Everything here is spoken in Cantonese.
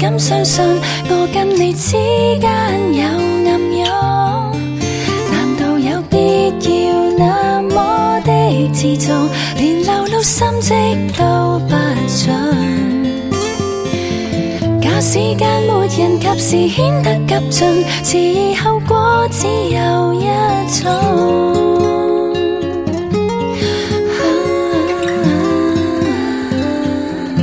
敢相信我跟你之間有暗湧？難道有必要那麼的自重，連流露心跡都不准？假時間沒人及時顯得急進，遲疑後果只有一種。